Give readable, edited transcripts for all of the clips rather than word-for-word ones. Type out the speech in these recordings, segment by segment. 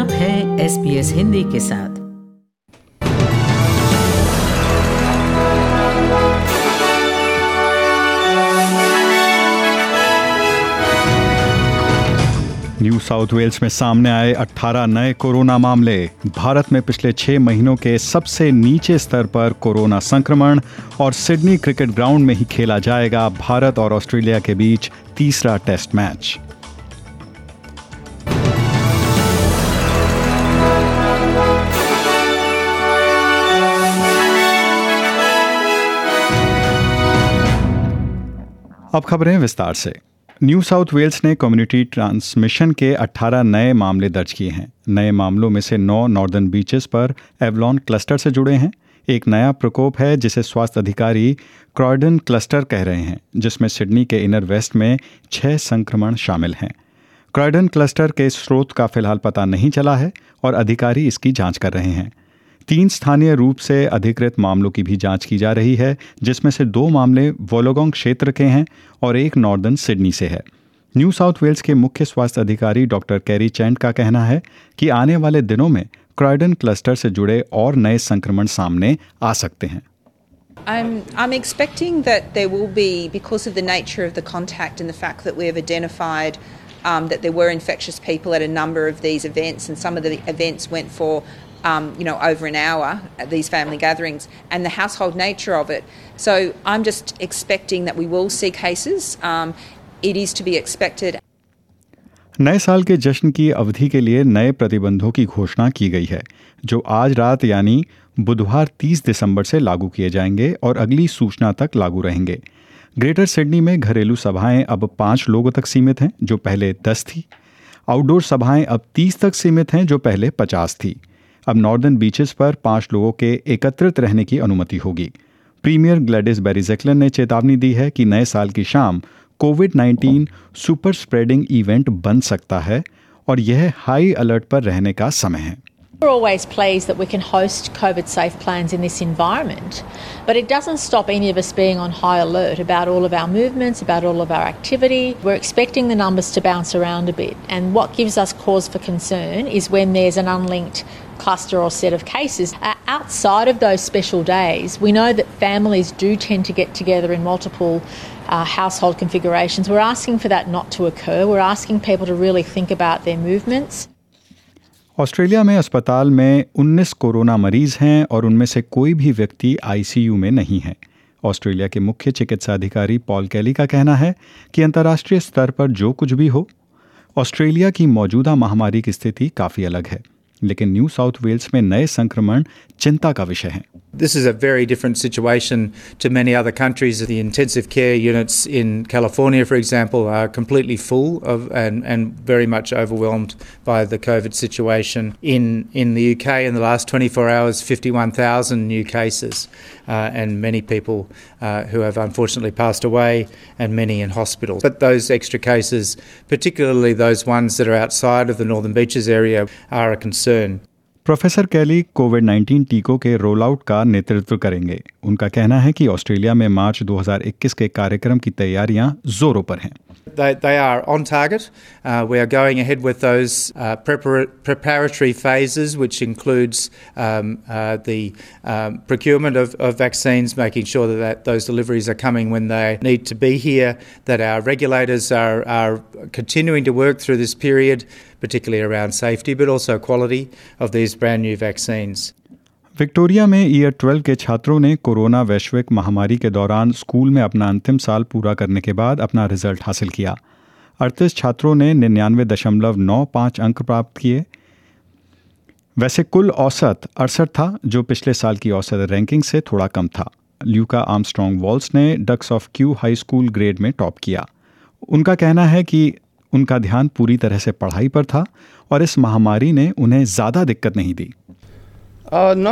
आप हैं SBS हिंदी के साथ। न्यू साउथ वेल्स में सामने आए 18 नए कोरोना मामले। भारत में पिछले 6 महीनों के सबसे नीचे स्तर पर कोरोना संक्रमण और सिडनी क्रिकेट ग्राउंड में ही खेला जाएगा भारत और ऑस्ट्रेलिया के बीच तीसरा टेस्ट मैच। अब खबरें विस्तार से। न्यू साउथ वेल्स ने कम्युनिटी ट्रांसमिशन के 18 नए मामले दर्ज किए हैं। नए मामलों में से 9 नॉर्दर्न बीचेस पर एवलॉन क्लस्टर से जुड़े हैं। एक नया प्रकोप है जिसे स्वास्थ्य अधिकारी क्रॉयडन क्लस्टर कह रहे हैं, जिसमें सिडनी के इनर वेस्ट में 6 संक्रमण शामिल हैं। क्रॉयडन क्लस्टर के स्रोत का फिलहाल पता नहीं चला है और अधिकारी इसकी जांच कर रहे हैं। 3 स्थानीय रूप से अधिकृत मामलों की भी जांच की जा रही है, जिसमें से 2 मामले वोलोगोंग क्षेत्र के हैं और एक नॉर्दर्न सिडनी से है। न्यू साउथ वेल्स के मुख्य स्वास्थ्य अधिकारी डॉक्टर कैरी चैंट का कहना है कि आने वाले दिनों में क्रॉयडन क्लस्टर से जुड़े और नए संक्रमण सामने आ सकते हैं। I'm expecting that there will be, because of the nature of the contact and the fact that we have identified that there were infectious people at a number of these events, and some of the events went for over an hour at these family gatherings, and the household nature of it. So I'm just expecting that we will see cases. It is to be expected. नए साल के जश्न की अवधि के लिए नए प्रतिबंधों की घोषणा की गई है, जो आज रात यानी बुधवार 30 दिसंबर से लागू किए जाएंगे और अगली सूचना तक लागू रहेंगे। ग्रेटर सिडनी में घरेलू सभाएं अब 5 लोगों तक सीमित हैं, जो पहले 10 थी। आउटडोर सभाएं अब 30 तक सीमित हैं, जो पहले 50 थी। अब नॉर्दर्न बीचेस पर 5 लोगों के एकत्रित रहने की अनुमति होगी। प्रीमियर ग्लैडिस बेरिज़ेक्लन ने चेतावनी दी है कि नए साल की शाम कोविड-19 सुपर स्प्रेडिंग इवेंट बन सकता है और यह हाई अलर्ट पर रहने का समय है। We're always pleased that we can host COVID-safe plans in this environment, but it doesn't stop any of us being on high alert about all of our movements, about all of our activity. We're expecting the numbers to bounce around a bit, and what gives us cause for concern is when there's an unlinked cluster or set of cases. Outside of those special days, we know that families do tend to get together in multiple household configurations. We're asking for that not to occur. We're asking people to really think about their movements. Australia में अस्पताल में 19 corona मरीज हैं और उनमें से कोई भी व्यक्ति आईसीयू में नहीं है। ऑस्ट्रेलिया के मुख्य चिकित्सा अधिकारी पॉल कैली का कहना है कि अंतर्राष्ट्रीय स्तर पर जो कुछ भी हो, ऑस्ट्रेलिया की मौजूदा महामारी की स्थिति काफ़ी अलग है, लेकिन न्यू साउथ वेल्स में नए संक्रमण चिंता का विषय है। This is a very different situation to many other countries. The intensive care units in California, for example, are completely full and very much overwhelmed by the COVID situation. In the UK, in the last 24 hours, 51,000 new cases and many people who have unfortunately passed away and many in hospital. But those extra cases, particularly those ones that are outside of the Northern Beaches area, are a concern. Professor Kelly कोविड-19 टीकों के roll out का नेतृत्व करेंगे। उनका कहना है कि ऑस्ट्रेलिया में मार्च 2021 के कार्यक्रम की तैयारियां जोरों पर हैं। They are on target. We are going ahead with those preparatory phases, which includes the procurement of vaccines, making sure that those deliveries are coming when they need to be here, that our regulators are continuing to work through this period, particularly around safety, but also quality of these brand new vaccines. Victoria में year 12 के छात्रों ने corona वैश्विक महामारी के दौरान school में अपना अंतिम साल पूरा करने के बाद अपना रिजल्ट हासिल किया। 38 छात्रों ने 99.95 अंक प्राप्त किए। वैसे कुल औसत 68 था, जो पिछले साल की औसत रैंकिंग से थोड़ा कम था। ल्यूका आर्मस्ट्रॉन्ग वॉल्स ने dux of Kew high school grade में टॉप किया। उनका कहना है कि उनका ध्यान पूरी तरह से पढ़ाई पर था और इस महामारी ने उन्हें ज़्यादा दिक्कत नहीं दी। No,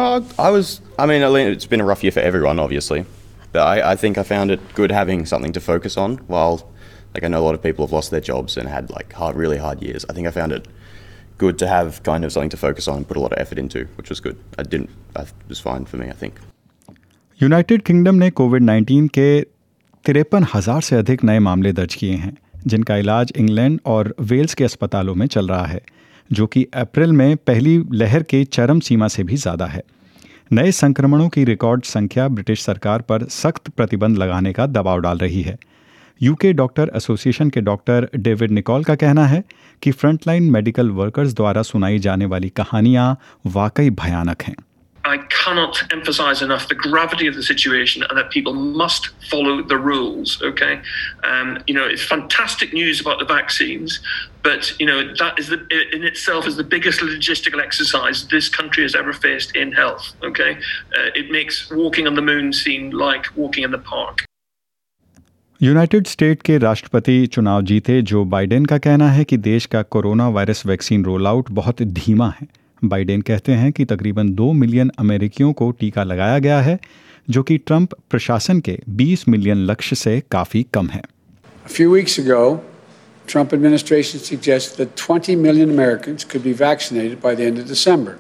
it's been a rough year for everyone, obviously. But I think I found it good having something to focus on while, I know a lot of people have lost their jobs and had, really hard years. I think I found it good to have kind of something to focus on and put a lot of effort into, which was good. It was fine for me, I think. United Kingdom ने कोविड-19 के 53,000 से अधिक नए मामले दर्ज किए हैं, जिनका इलाज इंग्लैंड और वेल्स के अस्पतालों में चल रहा है। जो कि अप्रैल में पहली लहर के चरम सीमा से भी ज़्यादा है। नए संक्रमणों की रिकॉर्ड संख्या ब्रिटिश सरकार पर सख्त प्रतिबंध लगाने का दबाव डाल रही है। यूके डॉक्टर एसोसिएशन के डॉक्टर डेविड निकोल का कहना है कि फ्रंटलाइन मेडिकल वर्कर्स द्वारा सुनाई जाने वाली कहानियां वाकई भयानक हैं। I cannot emphasize enough the gravity of the situation and that people must follow the rules, okay? It's fantastic news about the vaccines, but, that is in itself is the biggest logistical exercise this country has ever faced in health, okay? It makes walking on the moon seem like walking in the park. United State के राष्ट्रपति चुनाव जीते Joe Biden का कहना है कि देश का corona virus vaccine roll out बहुत धीमा है। बाइडेन कहते हैं कि तकरीबन 2 मिलियन अमेरिकियों को टीका लगाया गया है, जो कि ट्रंप प्रशासन के 20 मिलियन लक्ष्य से काफ़ी कम है। A few weeks ago, Trump administration suggested that 20 million Americans could be vaccinated by the end of December.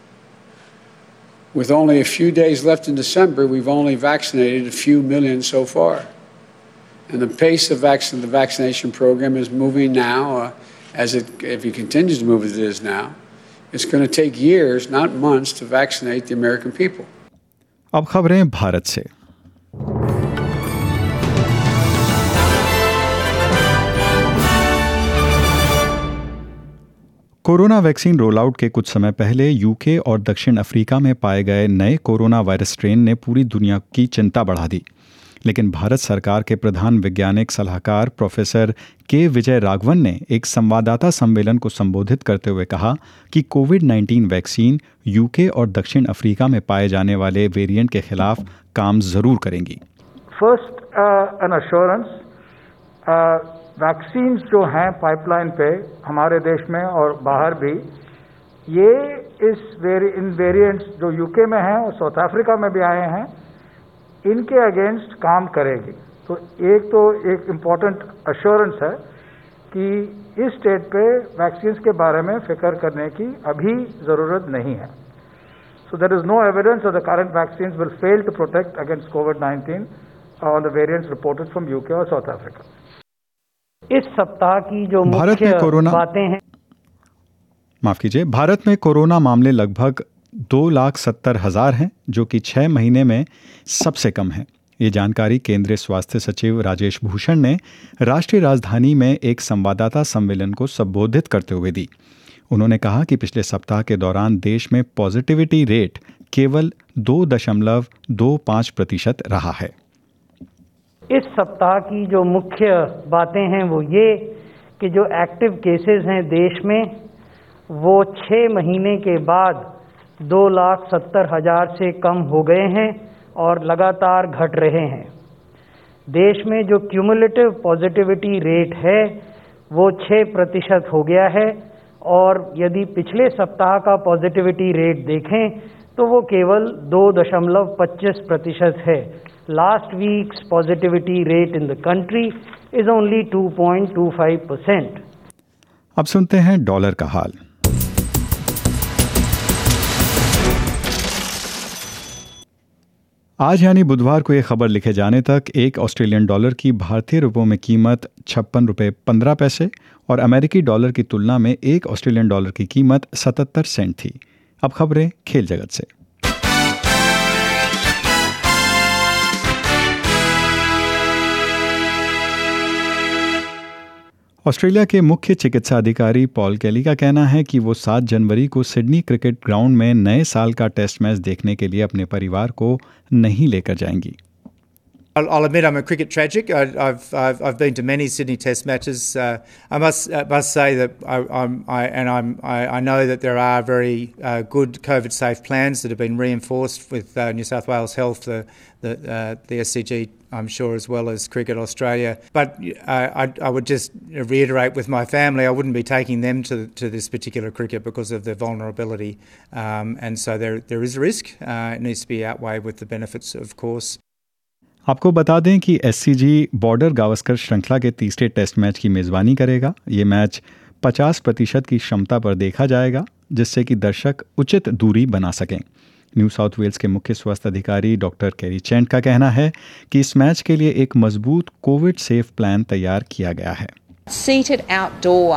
With only a few days left in December, we've only vaccinated a few million so far. And the pace of the vaccination program is moving now, if it continues to move as it is now, it's going to take years, not months, to vaccinate the American people. अब खबरें भारत से। Corona vaccine roll out के कुछ समय पहले UK और दक्षिण Africa में पाए गए नए कोरोना वायरस स्ट्रेन ने पूरी दुनिया की चिंता बढ़ा दी। लेकिन भारत सरकार के प्रधान वैज्ञानिक सलाहकार प्रोफेसर के विजय राघवन ने एक संवाददाता सम्मेलन को संबोधित करते हुए कहा कि कोविड-19 वैक्सीन यूके और दक्षिण अफ्रीका में पाए जाने वाले वेरिएंट के खिलाफ काम जरूर करेंगी। फर्स्ट एन अश्योरेंस, वैक्सीन जो हैं पाइपलाइन पे हमारे देश में और बाहर भी, ये इन वेरिएंट्स जो यूके में हैं और साउथ अफ्रीका में भी आए हैं, इनके अगेंस्ट काम करेगी। तो एक इम्पॉर्टेंट अश्योरेंस है कि इस स्टेट पे वैक्सीन के बारे में फिक्र करने की अभी ज़रूरत नहीं है। So there is no evidence that the current vaccine will fail to protect against कोविड-19 on the variants reported from UK और साउथ अफ्रीका। इस सप्ताह की जो भारत में कोरोना बातें हैं, भारत में कोरोना मामले लगभग 2,70,000 हैं, जो कि 6 महीने में सबसे कम है। ये जानकारी केंद्रीय स्वास्थ्य सचिव राजेश भूषण ने राष्ट्रीय राजधानी में एक संवाददाता सम्मेलन को संबोधित करते हुए दी। उन्होंने कहा कि पिछले सप्ताह के दौरान देश में पॉजिटिविटी रेट केवल 2.25% रहा है। इस सप्ताह की जो मुख्य बातें हैं वो ये कि जो एक्टिव केसेस हैं देश में, वो 6 महीने के बाद 2,70,000 से कम हो गए हैं और लगातार घट रहे हैं। देश में जो क्यूमुलेटिव पॉजिटिविटी रेट है वो 6% हो गया है, और यदि पिछले सप्ताह का पॉजिटिविटी रेट देखें तो वो केवल 2.25% है। Last weeks positivity rate in the country is only 2.25%। अब सुनते हैं डॉलर का हाल। आज यानी बुधवार को ये खबर लिखे जाने तक एक ऑस्ट्रेलियन डॉलर की भारतीय रुपयों में कीमत 56 रुपये 15 पैसे और अमेरिकी डॉलर की तुलना में एक ऑस्ट्रेलियन डॉलर की कीमत 77 सेंट थी। अब खबरें खेल जगत से। ऑस्ट्रेलिया के मुख्य चिकित्सा अधिकारी पॉल केली का कहना है कि वो 7 जनवरी को सिडनी क्रिकेट ग्राउंड में नए साल का टेस्ट मैच देखने के लिए अपने परिवार को नहीं लेकर जाएंगी। I'll admit I'm a cricket tragic. I've been to many Sydney Test matches. I must say that I know that there are very good COVID-safe plans that have been reinforced with New South Wales Health, the SCG, I'm sure, as well as Cricket Australia. But I would just reiterate with my family, I wouldn't be taking them to this particular cricket because of their vulnerability, and so there is a risk. It needs to be outweighed with the benefits, of course. आपको बता दें कि SCG border Gavaskar श्रृंखला के तीसरे test match की मेज़बानी करेगा। ये मैच 50% की क्षमता पर देखा जाएगा, जिससे कि दर्शक उचित दूरी बना सकें। न्यू साउथ वेल्स के मुख्य स्वास्थ्य अधिकारी डॉक्टर कैरी चेंट का कहना है कि इस मैच के लिए एक मजबूत कोविड सेफ प्लान तैयार किया गया है। Seated outdoor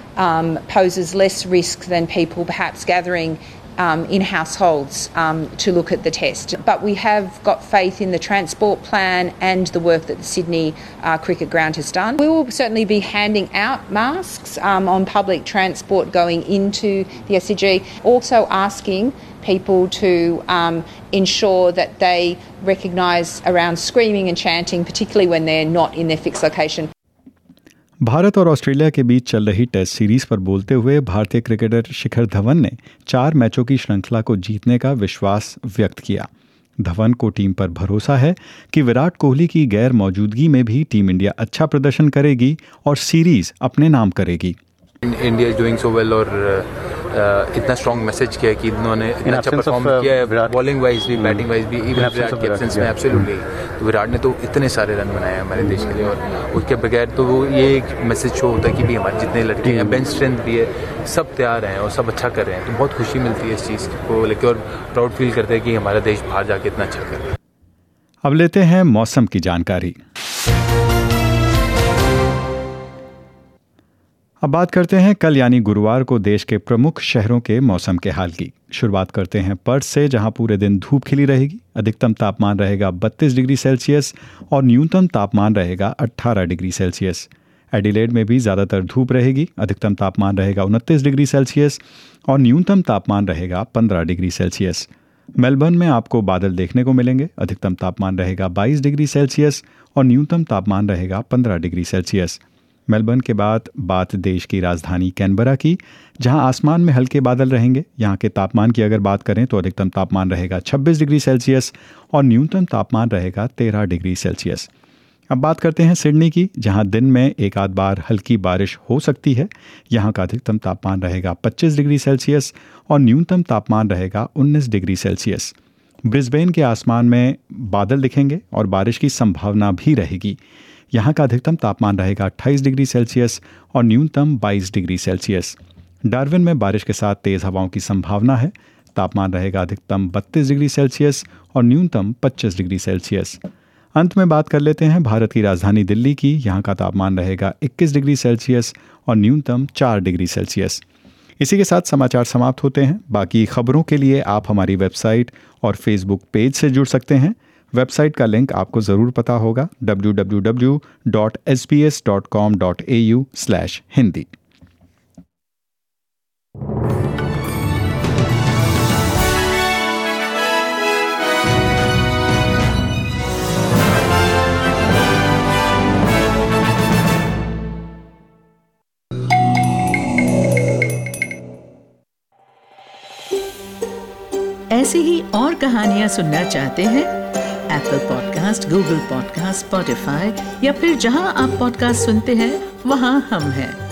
poses less risk than people perhaps gathering in households to look at the test. But we have got faith in the transport plan and the work that the Sydney Cricket Ground has done. We will certainly be handing out masks on public transport going into the SCG, also asking people to ensure that they recognise around screaming and chanting, particularly when they're not in their fixed location. Bharat और Australia के बीच चल रही test series पर बोलते हुए भारतीय cricketer Shikhar Dhawan ने 4 मैचों की श्रृंखला को जीतने का विश्वास व्यक्त किया। धवन को टीम पर भरोसा है कि विराट कोहली की गैर मौजूदगी में भी टीम इंडिया अच्छा प्रदर्शन करेगी और सीरीज अपने नाम करेगी। India is doing so well और इतना स्ट्रॉन्ग मैसेज किया कि इन्होंने इतना अच्छा परफॉर्म किया है, बॉलिंग वाइज भी, बैटिंग वाइज भी, इवन विराट के एब्सेंस में एब्सोल्युटली। तो विराट ने तो इतने सारे रन बनाए हैं हमारे देश के लिए, और उसके बगैर तो वो ये एक मैसेज शो होता है कि भी हमारे जितने लड़के हैं, बेंच स्ट्रेंथ भी है, सब तैयार हैं और सब अच्छा कर रहे हैं। तो बहुत खुशी मिलती है इस चीज़ को लेकर और प्राउड फील करते हैं कि हमारा देश बाहर जाके इतना अच्छा कर रहा है। अब लेते हैं मौसम की जानकारी। अब बात करते हैं कल यानी गुरुवार को देश के प्रमुख शहरों के मौसम के हाल की। शुरुआत करते हैं पर्थ से, जहां पूरे दिन धूप खिली रहेगी। अधिकतम तापमान रहेगा 32 डिग्री सेल्सियस और न्यूनतम तापमान रहेगा 18 डिग्री सेल्सियस। एडिलेड में भी ज़्यादातर धूप रहेगी। अधिकतम तापमान रहेगा 29 डिग्री सेल्सियस और न्यूनतम तापमान रहेगा 15 डिग्री सेल्सियस। मेलबर्न में आपको बादल देखने को मिलेंगे। अधिकतम तापमान रहेगा 22 डिग्री सेल्सियस और न्यूनतम तापमान रहेगा 15 डिग्री सेल्सियस। मेलबर्न के बाद बात देश की राजधानी कैनबरा की, जहां आसमान में हल्के बादल रहेंगे। यहां के तापमान की अगर बात करें तो अधिकतम तापमान रहेगा 26 डिग्री सेल्सियस और न्यूनतम तापमान रहेगा 13 डिग्री सेल्सियस। अब बात करते हैं सिडनी की, जहां दिन में एक आध बार हल्की बारिश हो सकती है। यहां का अधिकतम तापमान रहेगा 25 डिग्री सेल्सियस और न्यूनतम तापमान रहेगा 19 डिग्री सेल्सियस। ब्रिस्बेन के आसमान में बादल दिखेंगे और बारिश की संभावना भी रहेगी। यहाँ का अधिकतम तापमान रहेगा 28 डिग्री सेल्सियस और न्यूनतम 22 डिग्री सेल्सियस। डार्विन में बारिश के साथ तेज़ हवाओं की संभावना है। तापमान रहेगा अधिकतम 32 डिग्री सेल्सियस और न्यूनतम 25 डिग्री सेल्सियस। अंत में बात कर लेते हैं भारत की राजधानी दिल्ली की। यहाँ का तापमान रहेगा 21 डिग्री सेल्सियस और न्यूनतम 4 डिग्री सेल्सियस। इसी के साथ समाचार समाप्त होते हैं। बाकी खबरों के लिए आप हमारी वेबसाइट और फेसबुक पेज से जुड़ सकते हैं। वेबसाइट का लिंक आपको ज़रूर पता होगा, www.sbs.com.au/hindi। ऐसी ही और कहानियां सुनना चाहते हैं? Apple podcast, Google podcast, Spotify या फिर जहां आप पॉडकास्ट सुनते हैं वहां हम हैं।